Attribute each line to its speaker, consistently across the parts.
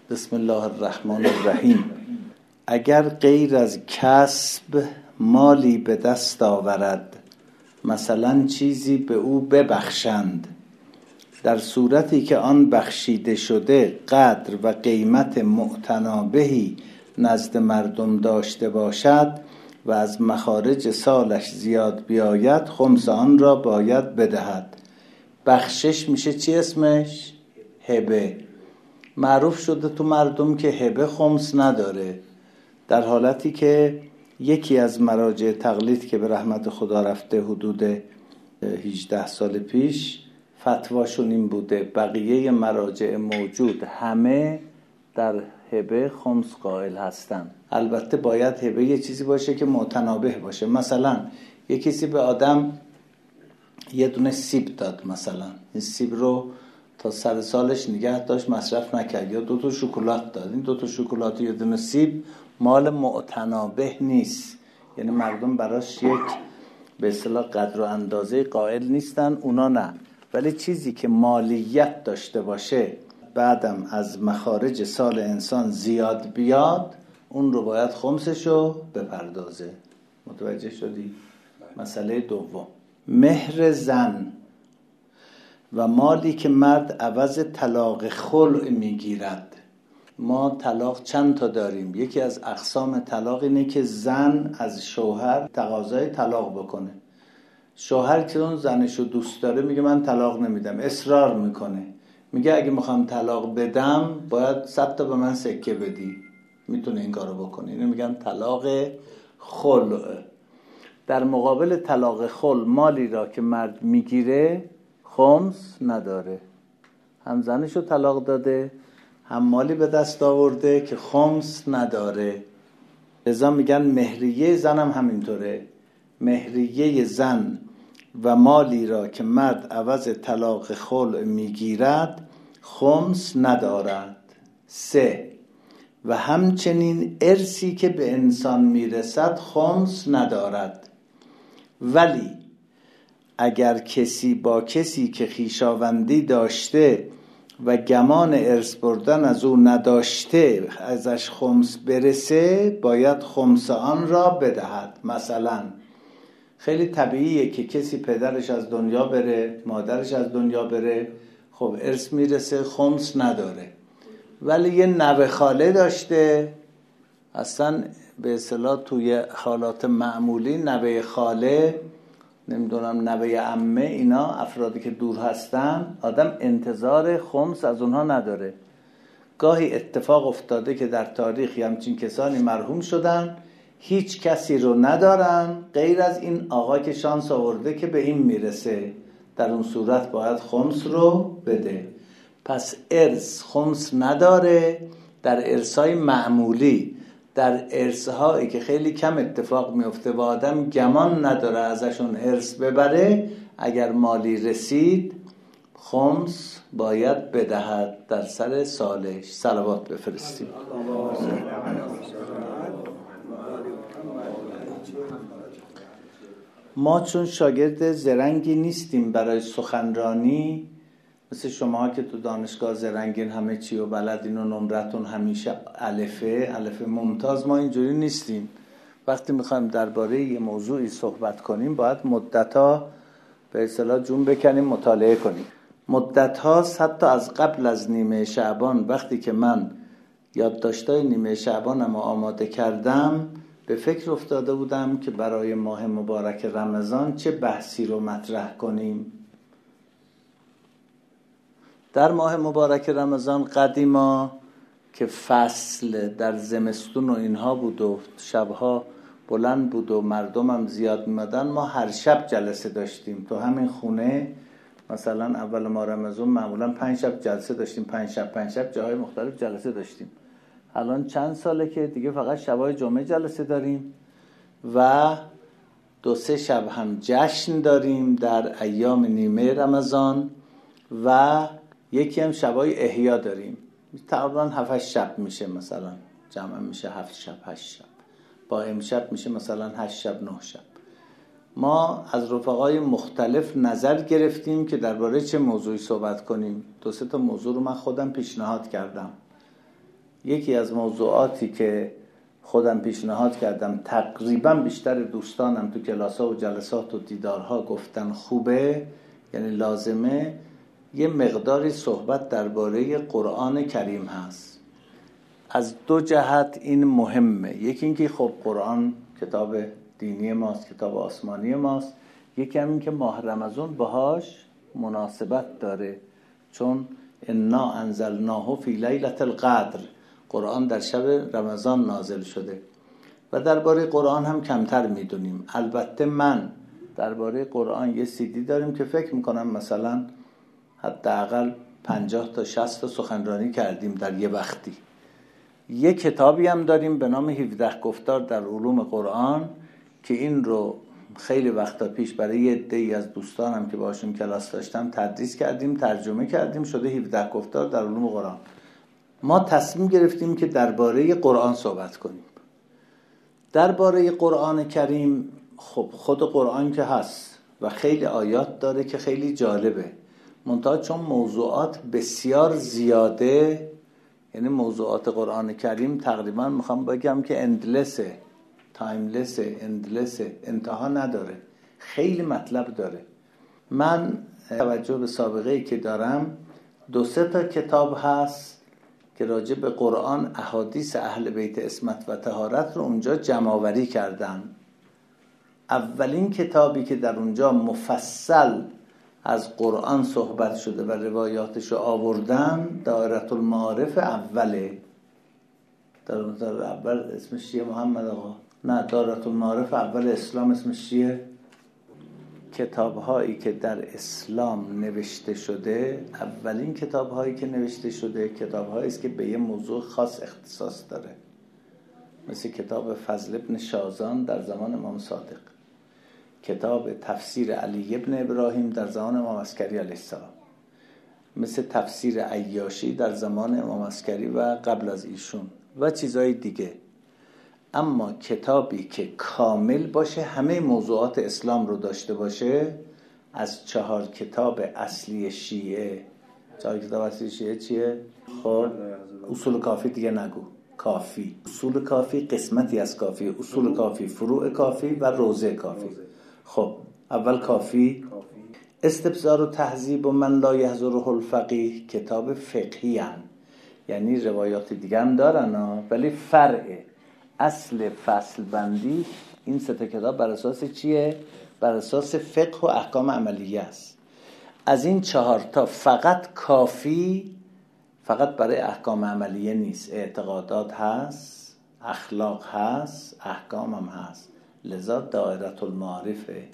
Speaker 1: بسم الله الرحمن الرحیم. اگر غیر از کسب مالی به دست آورد، مثلا چیزی به او ببخشند، در صورتی که آن بخشیده شده قدر و قیمت معتنابهی نزد مردم داشته باشد و از مخارج سالش زیاد بیاید، خمس آن را باید بدهد. بخشش میشه چی اسمش؟ هبه. معروف شده تو مردم که هبه خمس نداره، در حالتی که یکی از مراجع تقلید که به رحمت خدا رفته حدود 18 سال پیش فتواشون این بوده، بقیه مراجع موجود همه در هبه خمس قائل هستن. البته باید هبه یه چیزی باشه که متنابه باشه. مثلا یه کسی به آدم یه دونه سیب داد، مثلا این سیب رو تا سر سالش نگه داشت، مصرف نکرد، یا 2 تا شکلات داد. این 2 تا شکلات و یه دونه سیب مال معتنابه نیست، یعنی مردم براش یک به اصطلاح قدر و اندازه قائل نیستن، اونا نه. ولی چیزی که مالیت داشته باشه بعدم از مخارج سال انسان زیاد بیاد، اون رو باید خمسشو بپردازه. متوجه شدی؟ مسئله دوم، مهر زن و مالی که مرد عوض طلاق خلع میگیرد. ما طلاق چند تا داریم. یکی از اقسام طلاق اینه که زن از شوهر تقاضای طلاق بکنه. شوهر که اون زنشو دوست داره میگه من طلاق نمیدم، اصرار میکنه، میگه اگه میخوام طلاق بدم باید 100 تا به من سکه بدی. میتونه این کارو بکنه. اینو میگن طلاق خلع. در مقابل طلاق خلع مالی را که مرد میگیره خمس نداره. هم زنشو طلاق داده، هم مالی به دست آورده که خمس نداره. لذا میگن مهریه زن هم همینطوره. مهریه زن و مالی را که مرد عوض طلاق خلع میگیرد خمس ندارد. 3. و همچنین ارثی که به انسان میرسد خمس ندارد. ولی اگر کسی با کسی که خویشاوندی داشته و گمان ارث بردن از او نداشته ازش خمس برسه، باید خمس آن را بدهد. مثلا خیلی طبیعیه که کسی پدرش از دنیا بره، مادرش از دنیا بره، خب ارث میرسه، خمس نداره. ولی یه نوه خاله داشته، اصلا به اصطلاح توی حالات معمولی نوه خاله، نمیدونم نوه عمه، اینا افرادی که دور هستن، آدم انتظار خمس از اونها نداره. گاهی اتفاق افتاده که در تاریخ همچین کسانی مرحوم شدن، هیچ کسی رو ندارن غیر از این آقا که شانس آورده که به این میرسه. در اون صورت باید خمس رو بده. پس ارث خمس نداره در ارث‌های معمولی. در ارث‌هایی که خیلی کم اتفاق میفته و آدم گمان نداره ازشون ارث ببره، اگر مالی رسید خمس باید بدهد در سر سالش. صلوات بفرستیم. ما چون شاگرد زرنگی نیستیم برای سخنرانی، مثل شما که تو دانشگاه زرنگین، همه چی و بلدین و نمرتون همیشه الف ممتاز، ما اینجوری نیستیم. وقتی میخوایم درباره یه موضوعی صحبت کنیم باید مدت‌ها به اصطلاح جون بکنیم، مطالعه کنیم. مدت‌ها، حتی از قبل از نیمه شعبان، وقتی که من یادداشت‌های نیمه شعبانم آماده کردم، به فکر افتاده بودم که برای ماه مبارک رمضان چه بحثی رو مطرح کنیم. در ماه مبارک رمضان قدیما که فصل در زمستون و اینها بود و شبها بلند بود و مردم هم زیاد میمدن، ما هر شب جلسه داشتیم تو همین خونه. مثلا اول ماه رمضان معمولا 5 شب جلسه داشتیم، 5 شب جاهای مختلف جلسه داشتیم. الان چند ساله که دیگه فقط شبای جمعه جلسه داریم و 2-3 شب هم جشن داریم در ایام نیمه رمضان و یکی هم شبای احیا داریم. تقریبا 7-8 شب میشه، مثلا جمع میشه 7 شب 8 شب، با امشب میشه مثلا 8 شب 9 شب. ما از رفقای مختلف نظر گرفتیم که درباره چه موضوعی صحبت کنیم. 2-3 تا موضوع رو من خودم پیشنهاد کردم. یکی از موضوعاتی که خودم پیشنهاد کردم تقریبا بیشتر دوستانم تو کلاس‌ها و جلسات و دیدارها گفتن خوبه، یعنی لازمه، یه مقداری صحبت درباره قرآن کریم هست. از دو جهت این مهمه. یکی اینکه خب قرآن کتاب دینی ماست، کتاب آسمانی ماست. یکی هم این که ماه رمضان باهاش مناسبت داره، چون انا انزلناه فی لیلة القدر، قرآن در شب رمضان نازل شده. و درباره قرآن هم کمتر میدونیم. البته من درباره قرآن یه CD داریم که فکر میکنم مثلا حداقل 50 تا 60 تا سخنرانی کردیم در یه وقتی. یه کتابی هم داریم به نام 17 گفتار در علوم قرآن که این رو خیلی وقتا پیش برای یه عده‌ای از دوستانم که باشون کلاس داشتم تدریس کردیم، ترجمه کردیم، شده 17 گفتار در علوم قرآن. ما تصمیم گرفتیم که درباره قرآن صحبت کنیم. درباره قرآن کریم خب خود قرآن که هست و خیلی آیات داره که خیلی جالبه، منتها چون موضوعات بسیار زیاده، یعنی موضوعات قرآن کریم تقریبا میخوام بگم که اندلسه، تایملسه، اندلسه، انتها نداره، خیلی مطلب داره. من توجه به سابقه‌ای که دارم 2-3 تا کتاب هست که راجع به قرآن احادیث اهل بیت عصمت و طهارت رو اونجا جمع‌آوری کردن. اولین کتابی که در اونجا مفصل از قرآن صحبت شده و روایاتش رو آوردن دائره المعارف اوله. دائره اول اسمش چیه محمد آقا؟ نه، دائره المعارف اول اسلام اسمش چیه؟ کتاب‌هایی که در اسلام نوشته شده، اولین کتاب‌هایی که نوشته شده کتاب‌هایی است که به یه موضوع خاص اختصاص داره، مثل کتاب فضل ابن شازان در زمان امام صادق، کتاب تفسیر علی ابن ابراهیم در زمان امام عسکری علیه السلام، مثل تفسیر عیاشی در زمان امام عسکری و قبل از ایشون و چیزهای دیگه. اما کتابی که کامل باشه، همه موضوعات اسلام رو داشته باشه، از 4 کتاب اصلی شیعه. 4 کتاب اصلی شیعه چیه؟ خب اصول کافی دیگه نگو، کافی، اصول کافی، قسمتی از کافی، اصول کافی، فروع کافی و روضه کافی. خب اول کافی، استبصار و تهذیب و من لا یحضره الفقیه، کتاب فقهی هن. یعنی روایات دیگه هم دارن ولی فرعه. اصل فصل بندی این 3 تا کتاب بر اساس چیه؟ بر اساس فقه و احکام عملیه است. از این 4 تا فقط کافی، فقط برای احکام عملیه نیست، اعتقادات هست، اخلاق هست، احکام هم هست، لذا دائره المعارفه.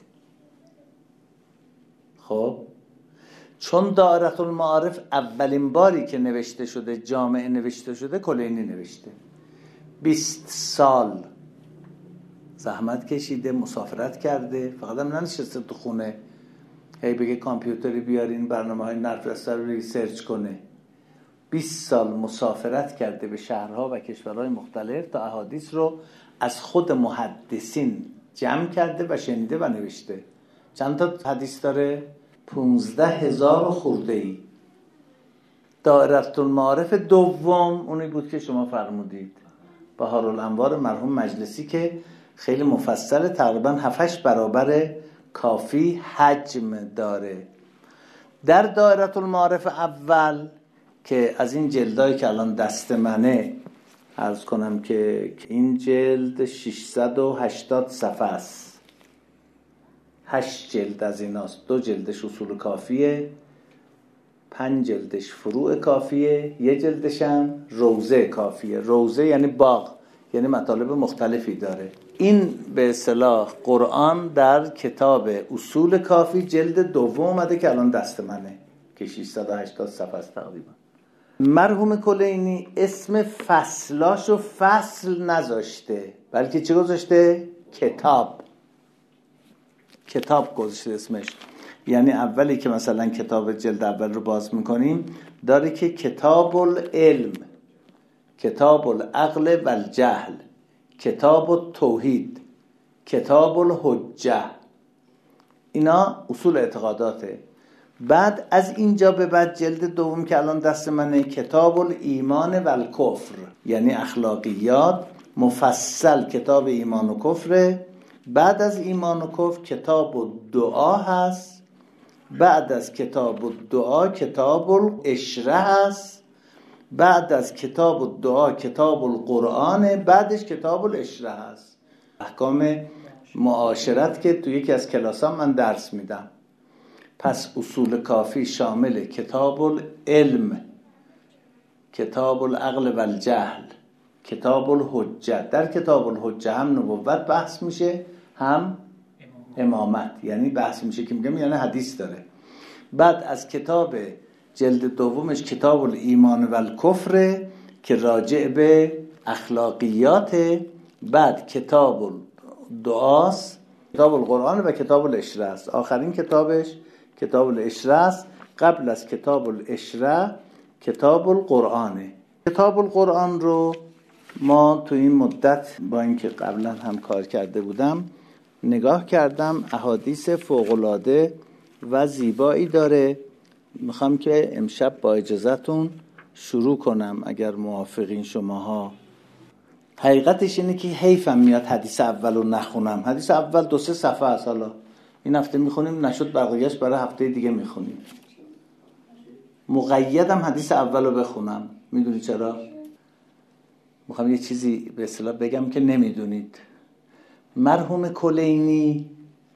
Speaker 1: خب چون دائره المعارف اولین باری که نوشته شده، جامعه نوشته شده، کلینی نوشته، 20 سال زحمت کشیده، مسافرت کرده، فقط هم ننشسته تو خونه هی بگه کامپیوتری بیارین برنامه‌های نرفرسته رو ریسرچ کنه. 20 سال مسافرت کرده به شهرها و کشورهای مختلف تا احادیث رو از خود محدثین جمع کرده و شنیده و نوشته. چند تا حدیث داره؟ 15,000 خورده‌ای. دائره المعارف دوم اونی بود که شما فرمودید، بهارالانوار مرحوم مجلسی، که خیلی مفصل، تقریبا 7-8 برابر کافی حجم داره. در دائره المعارف اول که از این جلدایی که الان دست منه عرض کنم که این جلد 680 صفحه است، 8 جلد از ایناست. 2 جلدش اصول کافیه، 5 جلدش فروع کافیه، 1 جلدش هم روضه کافیه. روضه یعنی باغ، یعنی مطالب مختلفی داره. این به اصطلاح قرآن در کتاب اصول کافی جلد دوم اومده که الان دست منه که 680 صفحه است تقریبا. مرحوم کلینی اسم فصلاشو فصل نذاشته، بلکه چه گذاشته؟ کتاب گذاشته اسمش. یعنی اولی که مثلا کتاب جلد اول رو باز میکنیم داره که کتاب العلم، کتاب العقل و الجهل، کتاب التوحید، کتاب الحجه. اینا اصول اعتقاداته. بعد از اینجا به بعد جلد دوم که الان دست منه، کتاب الایمان و الکفر، یعنی اخلاقیات مفصل کتاب ایمان و کفره. بعد از ایمان و کفر کتاب الدعا هست، بعد از کتاب الدعا کتاب العشره هست، بعد از کتاب الدعا کتاب القرآن، بعدش کتاب العشره هست. احکام معاشرت که توی یکی از کلاسام من درس میدم. پس اصول کافی شامل کتاب العلم، کتاب العقل و الجهل، کتاب الحجه. در کتاب الحجه هم نبوت بحث میشه، هم امامت، یعنی بحث میشه که میگم یعنی حدیث داره. بعد از کتاب جلد دومش کتاب الایمان و الکفر که راجع به اخلاقیات. بعد کتاب الدعاست، کتاب القرآن و کتاب العشره است. آخرین کتابش کتاب العشره است. قبل از کتاب العشره کتاب القرآنه. کتاب القرآن رو ما تو این مدت با اینکه قبلا هم کار کرده بودم نگاه کردم، احادیث فوق‌العاده و زیبایی داره. میخوام که امشب با اجازهتون شروع کنم اگر موافقین شماها. حقیقتش اینه که حیفم میاد حدیث اول رو نخونم. حدیث اول 2-3 صفحه است، حالا این هفته میخونیم، نشد بقیه‌اش برای هفته دیگه میخونیم. مقیدم حدیث اول رو بخونم. میدونی چرا؟ میخوام یه چیزی به اصطلاح بگم که نمیدونید. مرحوم کلینی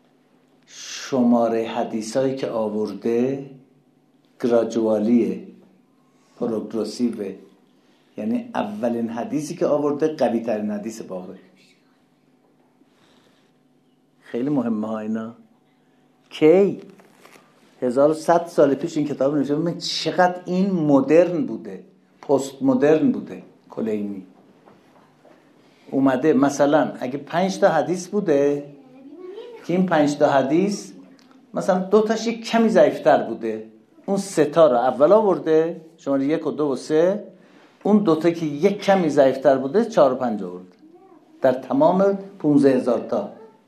Speaker 1: شماره حدیثایی که آورده گراجوالیه، پروگرسیوه، یعنی اولین حدیثی که آورده قوی ترین حدیث باقی. خیلی مهمه ها اینا. کی 1100 سال پیش این کتاب نوشته. من چقدر این مدرن بوده، پست مدرن بوده. کلینی اومده مثلا اگه 5 تا حدیث بوده که این 5 تا حدیث مثلا 2 تاش یک کمی ضعیفتر بوده، اون 3 تا رو اول آورده، شماره 1 و 2 و 3، اون 2 تا که یک کمی ضعیفتر بوده 4 و 5 آورده در تمام 15000 تا.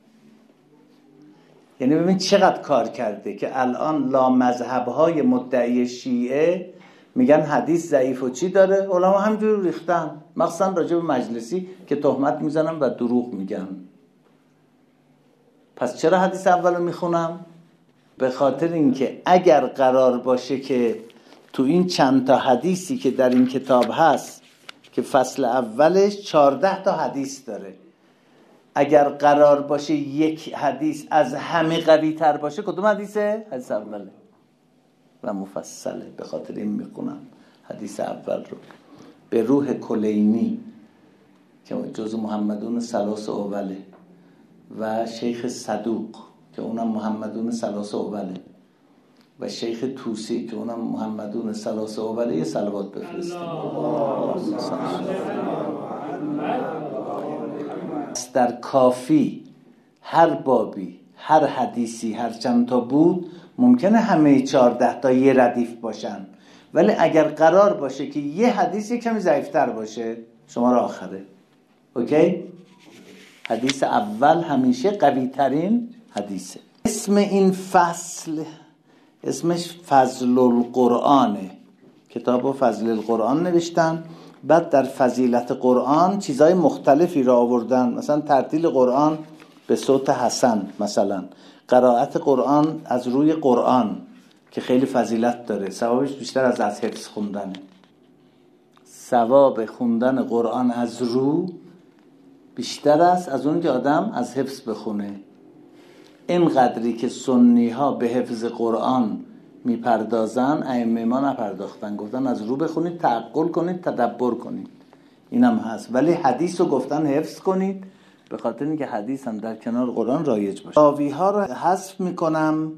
Speaker 1: یعنی ببین چقدر کار کرده که الان لامذهب‌های مدعی شیعه میگن حدیث ضعیف و چی داره، علما همجوری ریختن، مخصوصا راجع به مجلسی که تهمت میزنن و دروغ میگن. پس چرا حدیث اولو میخونم؟ به خاطر اینکه اگر قرار باشه که تو این چند تا حدیثی که در این کتاب هست که فصل اولش 14 تا حدیث داره، اگر قرار باشه یک حدیث از همه قوی تر باشه، کدوم حدیثه؟ حدیث اوله و مفصله. به خاطر این میخونم حدیث اول رو. به روح کلینی که جزو محمدون ثلاث اوله و شیخ صدوق که اونم محمدون ثلاث اوله و شیخ توسی که اونم محمدون ثلاث اوله، یه صلوات بفرستیم. در کافی هر بابی هر حدیثی هر چند تا بود ممکنه همه 14 تا یه ردیف باشن، ولی اگر قرار باشه که یه حدیثی کمی ضعیفتر باشه شماره آخره. اوکی؟ حدیث اول همیشه قوی ترین حدیثه. اسم این فصل اسمش فضل القرآنه. کتابو فضل القرآن نوشتن. بعد در فضیلت قرآن چیزای مختلفی را آوردن، مثلا ترتیل قرآن به صوت حسن، مثلا قرائت قرآن از روی قرآن که خیلی فضیلت داره، ثوابش بیشتر از حفظ خوندنه. ثواب خوندن قرآن از رو بیشتر است از اون که آدم از حفظ بخونه. اینقدری که سنی ها به حفظ قرآن میپردازن، ائمه ما نپرداختن، گفتن از رو بخونید، تعقل کنید، تدبر کنید، اینم هست. ولی حدیث رو گفتن حفظ کنید، به خاطر اینکه حدیث هم در کنار قرآن رایج باشه. راوی ها رو حذف میکنم.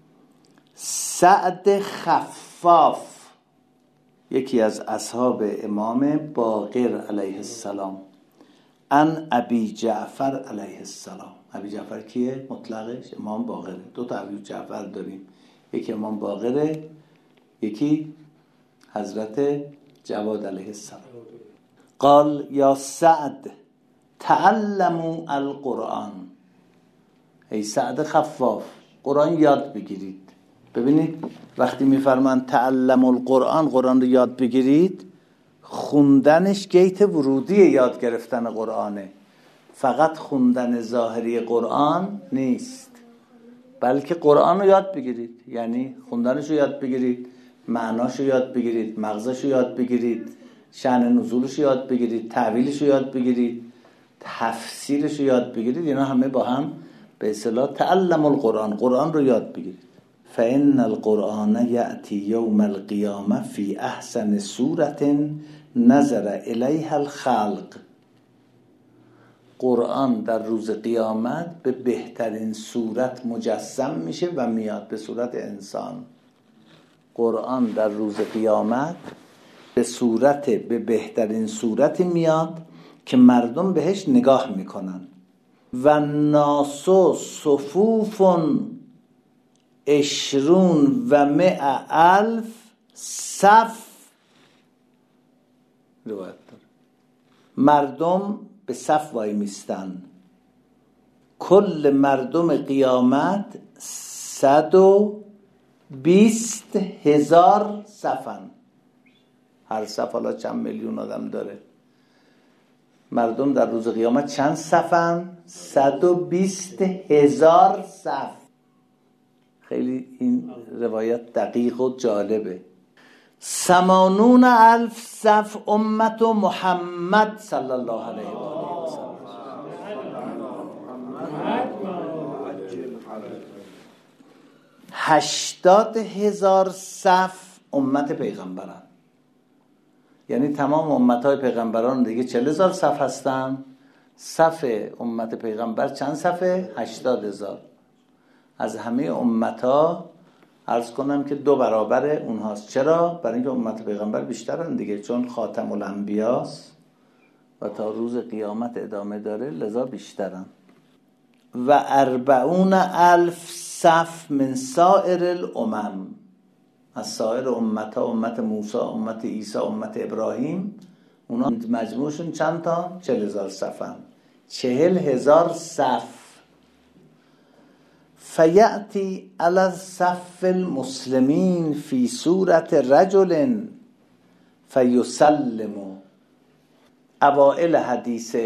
Speaker 1: سعد خفاف یکی از اصحاب امام باقر علیه السلام، ان ابی جعفر علیه السلام. ابی جعفر کیه؟ مطلقش امام باقره. 2 تا ابی جعفر داریم، یکی امام باقره، یکی حضرت جواد علیه السلام. قال یا سعد تعلموا القرآن. ای سعد خفاف، قرآن یاد بگیرید. ببینید وقتی میفرمان تعلم القرآن، قرآن رو یاد بگیرید، خوندنش گیت ورودی یاد گرفتن قرآنه. فقط خوندن ظاهری قرآن نیست، بلکه قرآن رو یاد بگیرید، یعنی خوندنش رو یاد بگیرید، معناش رو یاد بگیرید، مغزش رو یاد بگیرید، شأن نزولش رو یاد بگیرید، تعویلش رو یاد بگیرید، تفسیرش رو یاد بگیرید. اینا همه با هم به اصطلاح تعلم القرآن، قرآن رو یاد بگیرید. فإن القرآن یأتی یوم القیامة فی احسن صورة نظر الیها الخلق. قرآن در روز قیامت به بهترین صورت مجسم میشه و میاد به صورت انسان. قرآن در روز قیامت به بهترین صورتی میاد که مردم بهش نگاه میکنن. و ناسو صفوف 20 و 100,000 صف روایت داره. مردم به صف وای میستن. کل مردم قیامت 120,000 صفن. هر صف حالا چند میلیون آدم داره. مردم در روز قیامت چند صفن؟ 120,000 صف. خیلی این روایت دقیق و جالبه. 80,000 صف امت محمد صلی الله علیه و آله و سلم. 80,000 صف امت پیغمبران، یعنی تمام امتهای پیغمبران دیگه 40,000 صف هستن. صف امت پیغمبر چند صفه؟ 80,000. از همه امتها عرض کنم که 2 برابر اونهاست. چرا؟ برای اینکه امت پیغمبر بیشترن دیگه، چون خاتم الانبیاست و تا روز قیامت ادامه داره، لذا بیشترن. و 40,000 صف من سائر الامم، از سایر امتها، امت موسی، امت عیسی، امت ابراهیم، اونا مجموعشون چند تا؟ 40,000 صفن. 40,000 صف. فیأتی علی صف المسلمین فی صورت رجل فیسلم. اوائل حدیث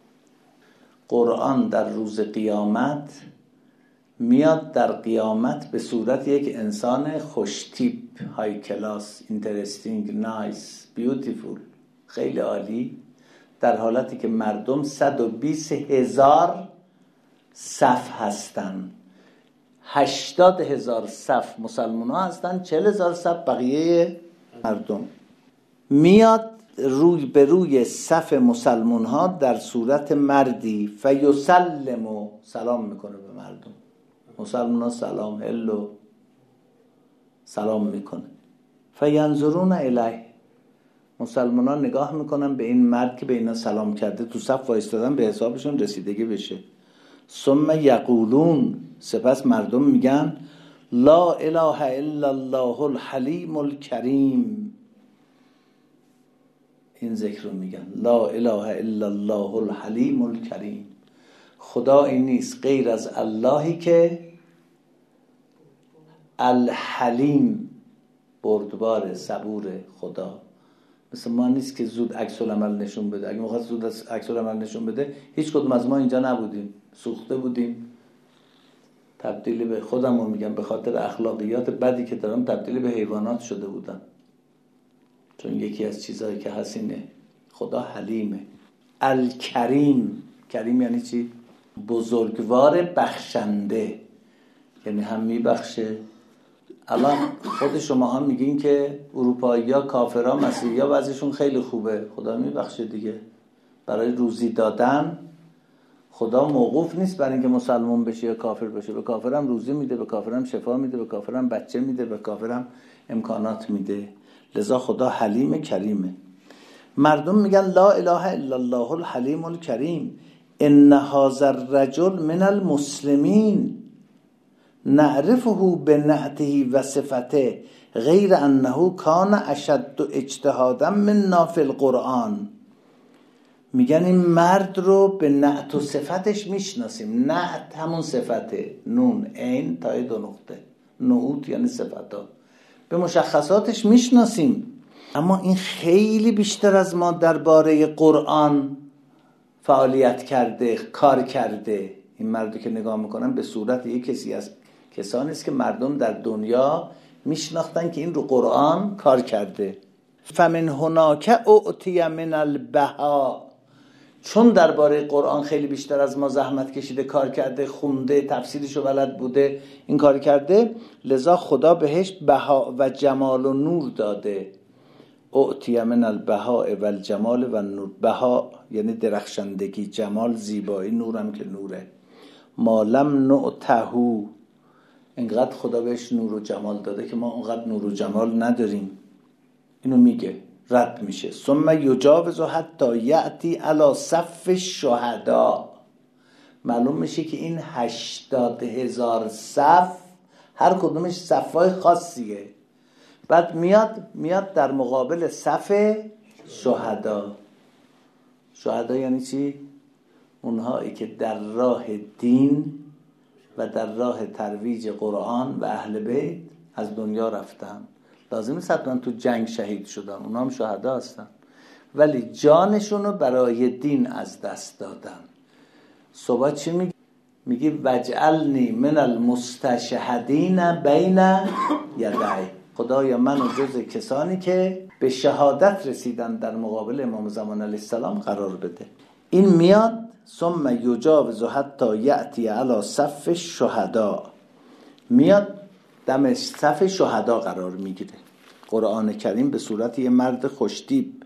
Speaker 1: قرآن در روز قیامت میاد در قیامت به صورت یک انسان خوشتیپ، های کلاس، اینترستینگ، نایس، بیوتیفول، خیلی عالی، در حالتی که مردم 120,000 صف هستن. 80,000 صف مسلمان ها هستن، 40,000 صف بقیه مردم. میاد روی به روی صف مسلمان ها در صورت مردی، فیسلم، سلام میکنه به مردم. مسلمان ها سلام، هلو، سلام میکنه. فینظرون الیه، مسلمان ها نگاه میکنن به این مرد که به اینا سلام کرده، تو صف وایستادن، به حسابشون رسیدگی بشه. ثم یقولون، سپس مردم میگن لا اله الا الله الحلیم الکریم. این ذکر رو میگن، لا اله الا الله الحلیم الکریم. خدایی نیست غیر از اللهی که الحلیم، بردبار، صبور. خدا مثل ما نیست که زود عکس العمل نشون بده. اگه میخواد زود عکس العمل نشون بده، هیچ کدوم از ما اینجا نبودیم، سوخته بودیم. تبدیل به خودمون میگم، به خاطر اخلاقیات بدی که دارم، تبدیل به حیوانات شده بودم. چون یکی از چیزایی که حسینه، خدا حلیمه. الکریم، کریم یعنی چی؟ بزرگوار، بخشنده، یعنی هم میبخشه. الان خود شما هم میگین که اروپایی ها، کافرها، مسیحی ها وضعشون خیلی خوبه، خدا میبخشه دیگه. برای روزی دادن خدا موقوف نیست برای اینکه مسلمان بشه یا کافر بشه. به کافرم روزی میده، به کافرم شفا میده، به کافرم بچه میده، به کافرم امکانات میده. لذا خدا حلیم کریمه. مردم میگن لا اله الا الله الحلیم الکریم، ان هذا الرجل من المسلمین نعرفه بنعته و صفته غیر انه کان اشد اجتهادا منا فی القرآن. میگن این مرد رو به نعت و صفتش میشناسیم. نعت همون صفته، نون، عین، تای 2 نقطه. نعوت یعنی صفتا، به مشخصاتش میشناسیم، اما این خیلی بیشتر از ما درباره قرآن فعالیت کرده، کار کرده. این مردی که نگاه میکنن به صورت یک کسی از کسانی است که مردم در دنیا میشناختن که این رو قرآن کار کرده. فمن هناک اعطی من البها، چون درباره قرآن خیلی بیشتر از ما زحمت کشیده، کار کرده، خونده، تفسیرشو بلد بوده، این کار کرده، لذا خدا بهش بها و جمال و نور داده. اعطی من البهاء و الجمال و نور. بها یعنی درخشندگی، جمال زیبایی، نورم که نوره. ما لم نعطهو، اینقدر خدا بهش نور و جمال داده که ما اونقدر نور و جمال نداریم. اینو میگه، رد میشه. ثم یجاوز حتی یأتی علی صف الشهدا. معلوم میشه که این 80,000 صف هر کدومش صفای خاصیه. بعد میاد در مقابل صف شهدا. شهدا یعنی چی؟ اونهایی که در راه دین و در راه ترویج قرآن و اهل بیت از دنیا رفتن. لازم نیست حتما تو جنگ شهید شدن، اونا هم شهدا هستن، ولی جانشونو برای دین از دست دادن. صحبت چی میگه؟ میگه وجعلنی من المستشهدین بین یدی. خدایا منو جز کسانی که به شهادت رسیدن در مقابل امام زمان علیه السلام قرار بده. این میاد ثم یجاوز حتی یأتی علی صف الشهدا، میاد دم صف شهدا قرار میگیره. قرآن کریم به صورت یه مرد خوشتیپ.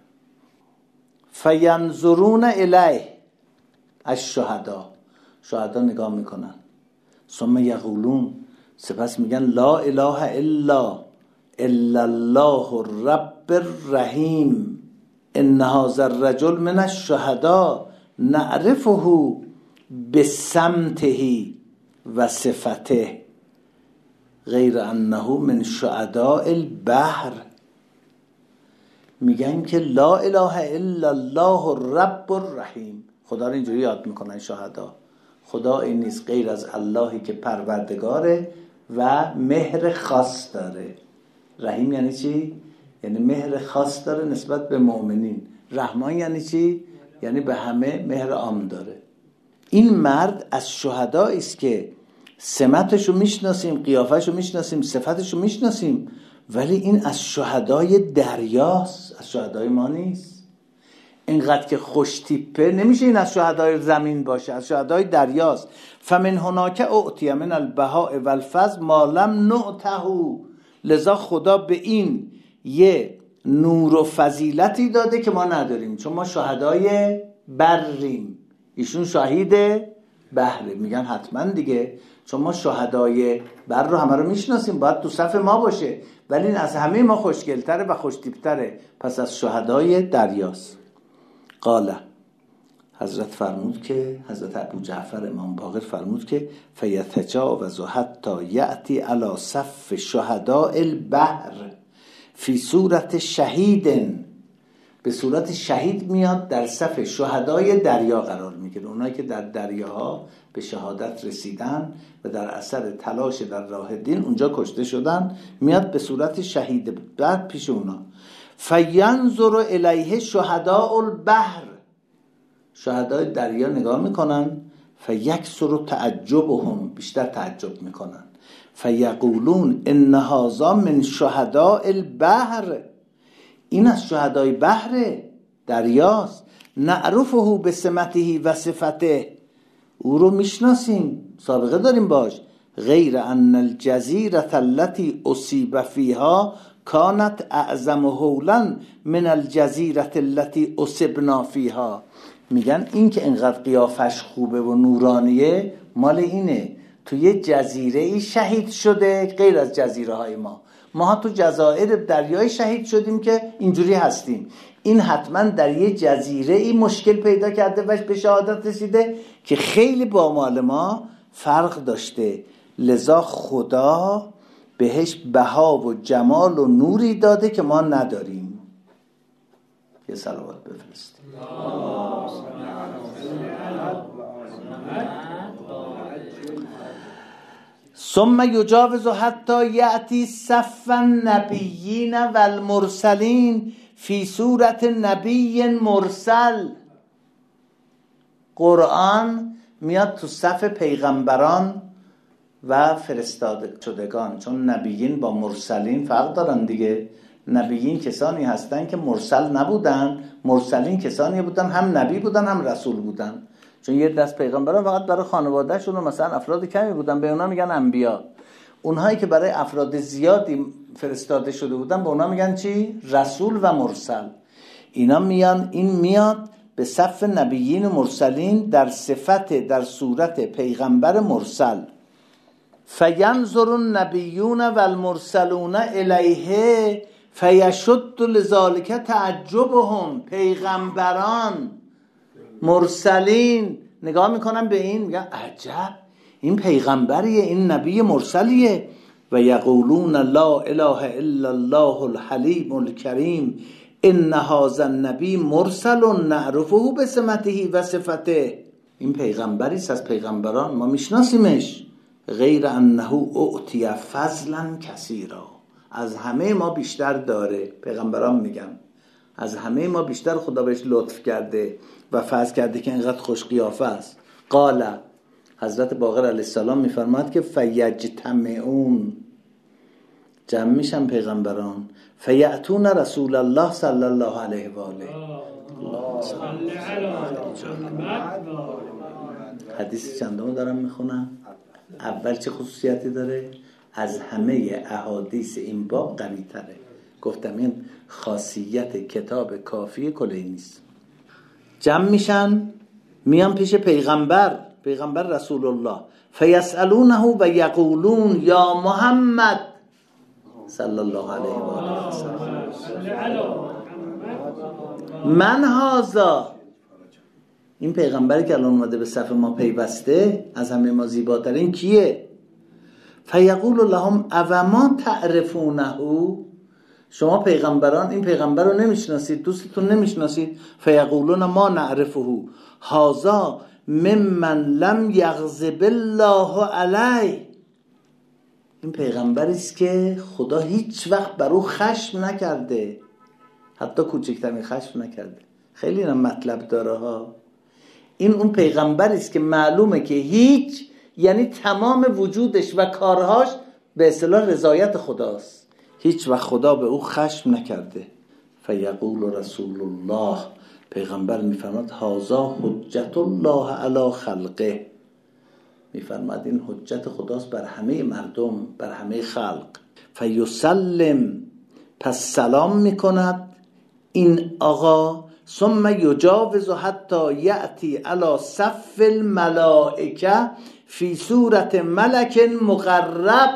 Speaker 1: فینظرون الیه الشهدا، شهدا نگاه میکنن. ثم یقولون، سپس میگن لا اله الا الله الرب الرحیم ان هذا الرجل من الشهدا نعرفه بسمته و صفته غیر انه من شهداء البحر. میگن که لا اله الا الله الرب الرحیم، خدا رو اینجوری یاد میکنن شهدا. خدا این نیست غیر از اللهی که پروردگاره و مهر خاص داره. رحیم یعنی چی؟ یعنی مهر خاص داره نسبت به مؤمنین. رحمان یعنی چی؟ یعنی به همه مهر عام داره. این مرد از شهدایی است که سمتشو میشناسیم، قیافشو میشناسیم، صفتشو میشناسیم، ولی این از شهدای دریاست، از شهدای ما نیست. اینقدر که خوش تیپه نمیشه این از شهدای زمین باشه، از شهدای دریاست. فمن هناک اعطی من البهاء و الفضل ما لم نعطه، لذا خدا به این یه نور و فضیلتی داده که ما نداریم، چون ما شهدای بریم، ایشون شهید بحره. میگن حتما دیگه، چون ما شهدای بر رو همه رو میشناسیم، باید تو صف ما باشه، ولی این از همه ما خوشگلتره و خوشتیپتره، پس از شهدای دریاست. قال، حضرت فرمود که حضرت ابو جعفر امام باقر فرمود که فیتجاوز حتی یأتی علی صف شهداء البحر فی صورت شهید، به صورت شهید میاد در صف شهدای دریا قرار میگیره. اونایی که در دریاها به شهادت رسیدن و در اثر تلاش در راه دین اونجا کشته شدن، میاد به صورت شهید بعد پیش اونا. فینظر الیه شهداء البحر، شهدای دریا نگاه میکنن. فیکثر تعجبهم، بیشتر تعجب میکنن. فیقولون ان هذا من شهداء البحر، این از شهدای بحر دریاست. نعرفه بسمته و صفته، او رو میشناسیم، سابقه داریم باش. غیر ان الجزیره التي اصیب فیها کانت اعظم هولا من الجزیره التي اصبنا فیها. میگن این که انقدر قیافش خوبه و نورانیه مال اینه، تو یه جزیره ای شهید شده غیر از جزیره های ما. ما تو جزایر دریای شهید شدیم که اینجوری هستیم، این حتما در یه جزیره ای مشکل پیدا کرده و به شهادت رسیده که خیلی با مال ما فرق داشته، لذا خدا بهش بها و جمال و نوری داده که ما نداریم. یه صلوات بفرستیم. ثم یجاوز حتی یأتی صف النبیین و المرسلین فی صورت نبی مرسل. قرآن میاد تو صف پیغمبران و فرستاده شدگان، چون نبیین با مرسلین فرق دارن دیگه. نبیین کسانی هستن که مرسل نبودن، مرسلین کسانی بودن هم نبی بودن هم رسول بودن. چون یه دست پیغمبران فقط برای خانوادهشون و مثلا افراد کمی بودن، به اونا میگن انبیا. اونهایی که برای افراد زیادی فرستاده شده بودن به اونا میگن چی؟ رسول و مرسل. اینا میان، این میاد به صف نبیین و مرسلین در صفت، در صورت پیغمبر مرسل. فینظر النبیون و المرسلون الیه فیشد لذالک تعجبهم. پیغمبران مرسلین نگاه میکنن به این، میگن عجب، این پیغمبریه، این نبی مرسلیه. و یقولون لا اله الا الله الحلیم الکریم ان هذا النبی مرسل نعرفه بسمته و صفته. این پیغمبری است از پیغمبران، ما میشناسیمش. غیر انه اعطی فضلا کثیرا، از همه ما بیشتر داره. پیغمبران میگن از همه ما بیشتر خدا بهش لطف کرده و فضل کرده که اینقدر خوش قیافه است. قال، حضرت باقر علیه السلام میفرماد که فیجتمعون، جمع میشن پیغمبران، فیأتون رسول الله صلی الله علیه و آله. حدیث چندمو دارم میخونم؟ اول چه خصوصیتی داره؟ از همه احادیث این باب قوی تره. گفتم این خاصیت کتاب کافی کلینی است. جمع میشن میان پیش پیغمبر رسول الله، فیسألونه و یقولون یا محمد صلی الله علیه و آله من هذا. این پیغمبری که الان اومده به صف ما پیوسته، از همه ما زیباترین کیه؟ فیقول لهم اوما تعرفونه، شما پیغمبران این پیغمبر رو نمیشناسید، دوستتون نمیشناسید؟ فیقولون ما نعرفه هذا ممن لم یغضب الله علیه. این پیغمبری است که خدا هیچ وقت بر او خشم نکرده، حتی کوچکترین خشم نکرده. خیلی این مطلب داره ها. این اون پیغمبری است که معلومه که هیچ، یعنی تمام وجودش و کارهاش به اصطلاح رضایت خداست، هیچ وقت خدا به او خشم نکرده. فیقول رسول الله، پیغمبر میفرماد هذا حجت الله علی خلقه، میفرماد این حجت خداست بر همه مردم، بر همه خلق. فیسلم، پس سلام میکند این آقا. ثم یجاوز حتی یأتی علی صف الملائکه فی صورت ملک مقرب.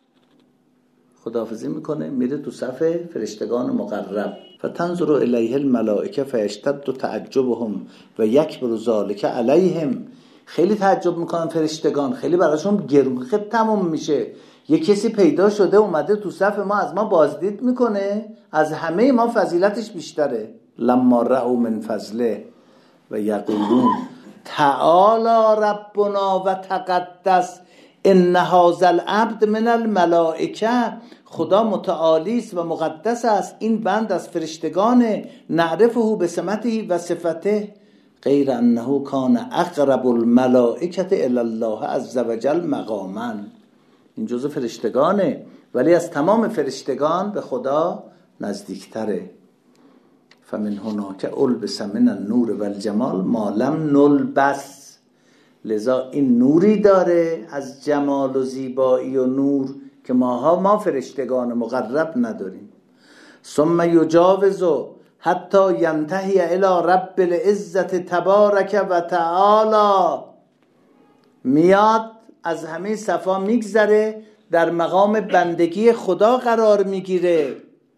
Speaker 1: خداحافظی میکنه، میره تو صف فرشتگان مقرب. فتنظر الیه الملائکه فیشتد تعجبهم و یکبر ذلک علیهم. خیلی تعجب میکنن فرشتگان، خیلی براشون گرون تموم میشه. یه کسی پیدا شده اومده تو صف ما، از ما بازدید میکنه، از همه ما فضیلتش بیشتره. لما رأوا من فضله و یقولون تعالی ربنا و تقدس ان هذا العبد من الملائکه. خدا متعالی است و مقدس است، این بند از فرشتگان. نعرفه بسمته و صفته غیر انه کان اقرب الملائکه الی الله عز وجل مقاما. این جزء فرشتگانه ولی از تمام فرشتگان به خدا نزدیکتره. فمن هناک البس من النور و الجمال ما لم نلبس. لذا این نوری داره از جمال و زیبایی و نور که ما فرشتگان مقرب نداریم. ثم یجاوز حتی ینتهی الی رب العزت تبارک و تعالی. میاد از همه صفا میگذره، در مقام بندگی خدا قرار میگیره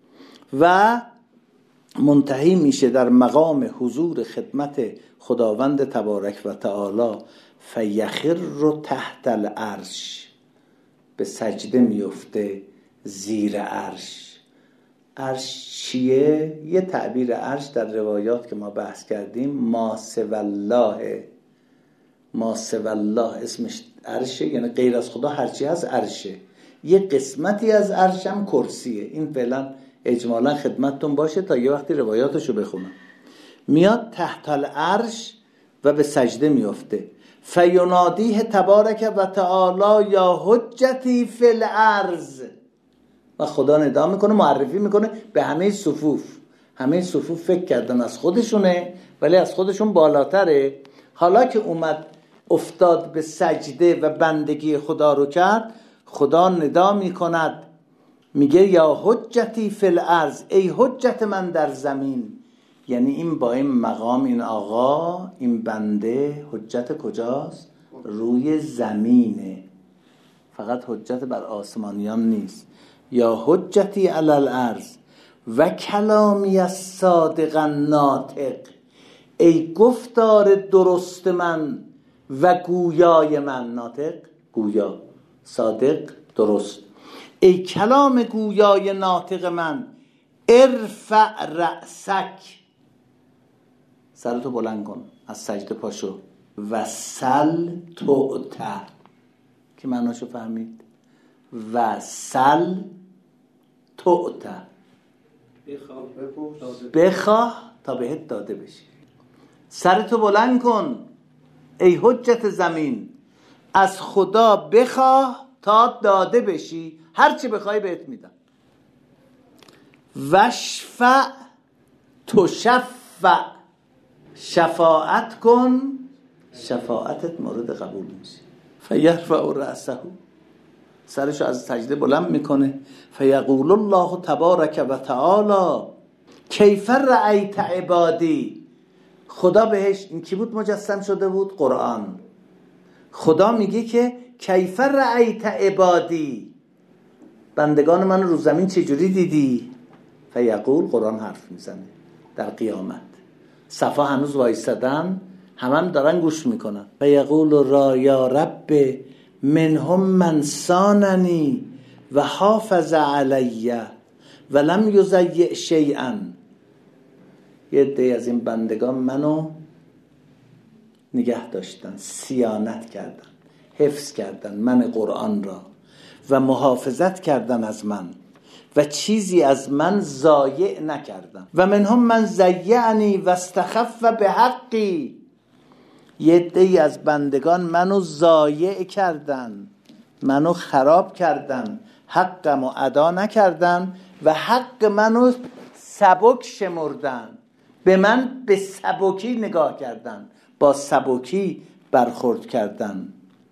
Speaker 1: و منتهی میشه در مقام حضور خدمت خداوند تبارک و تعالی. فیخر تحت العرش، به سجده میفته زیر عرش. عرش چیه؟ یه تعبیر عرش در روایات که ما بحث کردیم ما سوی الله ما سوی الله اسمش عرشه، یعنی غیر از خدا هرچی هست عرشه، یه قسمتی از عرشم کرسیه. این فعلا اجمالا خدمتتون باشه تا یه وقتی روایاتشو بخونم. میاد تحت العرش و به سجده میفته. فینادیه تبارک و تعالی یا حجتی فی الارض، و خدا ندا میکنه، معرفی میکنه به همه صفوف. همه صفوف فکر کردن از خودشونه ولی از خودشون بالاتره. حالا که اومد افتاد به سجده و بندگی خدا رو کرد، خدا ندا میکند میگه یا حجتی فی الارض، ای حجت من در زمین. یعنی این با این مقام، این آقا، این بنده حجت کجاست؟ روی زمینه، فقط حجت بر آسمانیان نیست. یا حجتی علی الارض و کلامی الصادق الناطق، ای گفتار درست من و گویای من. ناطق گویا، صادق درست. ای کلام گویای ناطق من، ارفع رأسک، سرتو بلند کن، از سجده پاشو. و سل تعطی، که معناشو فهمید؟ و سل تعطی، بخواه تا بهت داده بشی. سرتو بلند کن ای حجت زمین، از خدا بخواه تا داده بشی، هر چی بخوای بهت میدم. وشفع تشفع، شفاعت کن شفاعتت مورد قبول میشه. فیرفع رأسه، سرشو از سجده بلند میکنه. فیقول الله تبارک و تعالی کیف رأیت عبادی. خدا بهش این کی بود مجسم شده بود؟ قرآن. خدا میگه که کیف رأیت عبادی، بندگان من رو زمین چجوری دیدی؟ فیقول، قرآن حرف میزنه در قیامت. صفا هنوز وایستدن، هم دارن گوش میکنن. فیقول را یا رب منهم من ساننی و حافظ علی و لم یضیع شیئا. یه عده از این بندگان منو نگه داشتن، صیانت کردن، حفظ کردن من قرآن را و محافظت کردن از من و چیزی از من ضایع نکردن. و منهم من ضیعنی و استخف به حقی. یه عده‌ای از بندگان منو ضایع کردن، منو خراب کردن، حقمو ادا نکردن و حق منو سبک شمردن، به من به سبکی نگاه کردن، با سبکی برخورد کردن.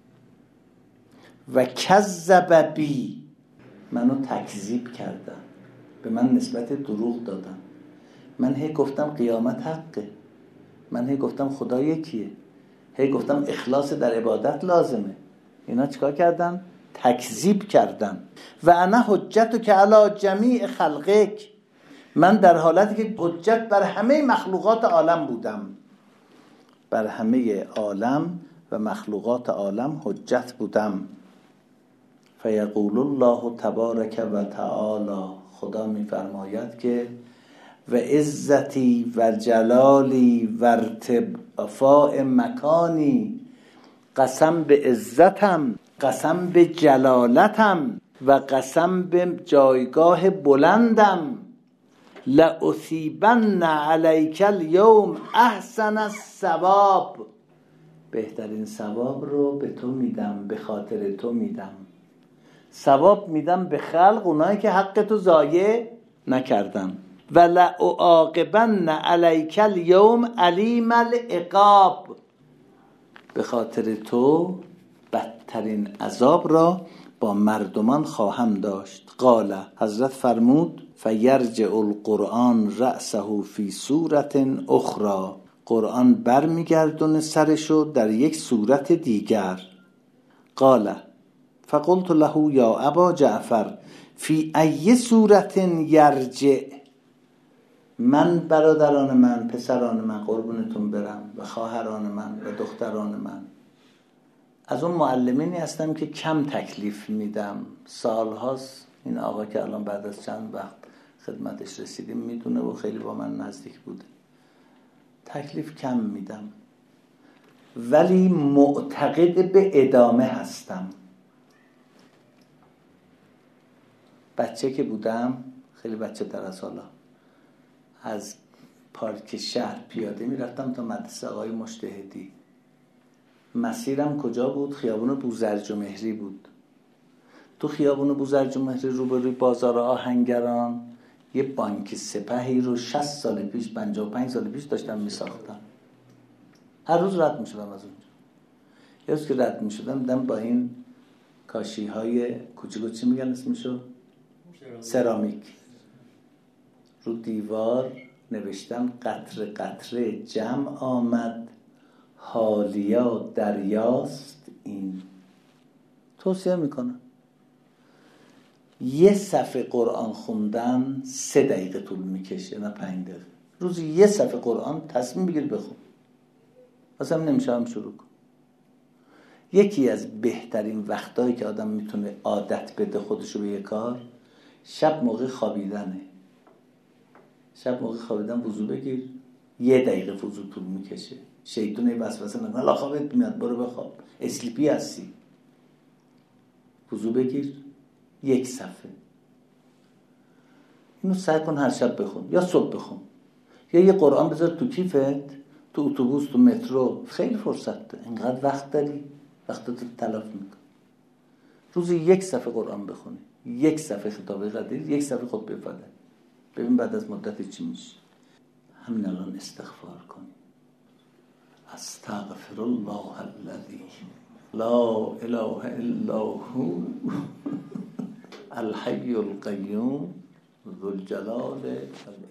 Speaker 1: و کذب بی، منو تکذیب کردن، به من نسبت دروغ دادن. من هی گفتم قیامت حقه، من هی گفتم خدا یکیه، هی گفتم اخلاص در عبادت لازمه. اینا چیکار کردن؟ تکذیب کردن. و انا حجتک علی جمیع خلقک، من در حالتی که حجت بر همه مخلوقات عالم بودم، بر همه عالم و مخلوقات عالم حجت بودم. فیقول الله تبارک و تعالی، خدا میفرماید که و عزتی و جلالی و ارتفاع مکانی، قسم به عزتم، قسم به جلالتم و قسم به جایگاه بلندم، لأصیبن علیک الیوم احسن الثواب، بهترین ثواب رو به تو میدم، به خاطر تو میدم. ثواب میدم به خلق، اونایی که حق تو ضایع نکردن. و لأعاقبن علیک الیوم علیم العقاب، به خاطر تو بدترین عذاب را با مردمان خواهم داشت. قال، حضرت فرمود فیرجع القرآن رأسه فی صورت اخرى، قرآن برمیگردونه سرشو در یک صورت دیگر. قال فقلت له یا ابا جعفر فی ای صورت یرجع، من برادران من، پسران من، قربونتون برم، و خواهران من و دختران من از اون معلمینی هستم که کم تکلیف میدم. سالهاست این آقا که الان بعد از چند وقت خدمتش رسیدیم میدونه و خیلی با من نزدیک بوده. تکلیف کم میدم. ولی معتقد به ادامه هستم. بچه که بودم، خیلی بچه تر از حالا، از پارک شهر پیاده میرفتم تا مدرسه آقای مجتهدی. مسیرم کجا بود؟ خیابون بوزرجمهری بود. تو خیابون بوزرجمهری روبروی بازار آهنگران یه بانک سپهی رو 60 سال پیش 55 سال پیش داشتم میساختم. هر روز رد میشدم از اونجا. یه روز که رد میشدم دیدم با این کاشی های کوچیک چی میگن اسمشو؟ سرامیک. رو دیوار نوشتن قطره قطره جمع آمد، حالیا دریاست این. توصیه میکنم. یه صفحه قرآن خوندن 3 دقیقه طول میکشه، نه 5 دقیقه. روزی یه صفحه قرآن تصمیم بگیر بخون. اصلا نمیشه هم شروع کن. یکی از بهترین وقتایی که آدم میتونه عادت بده خودشو به یه کار، شب موقع خوابیدنه. شب موقع خوابیدن وضو بگیر، 1 دقیقه وضو طول میکشه. شیطان وسوسه نکنه حالا خوابت میاد برو بخواب، اسلیپی هستی. وضو بگیر، 1 صفحه. اینو سعی کن هر شب بخون یا صبح بخون، یا یه قرآن بذار تو کیفت، تو اتوبوس، تو مترو. خیلی فرصت ده. اینقدر وقت داری، وقتت رو تلف میکن. روزی 1 صفحه قرآن بخونی، 1 صفحه خطابه قدیر، 1 صفحه خطبه فاده. ببین بعد از مدتی چی میشه. همین الان استغفار کن. استغفر الله الذی لا اله الا هو الحی القیوم ذو الجلال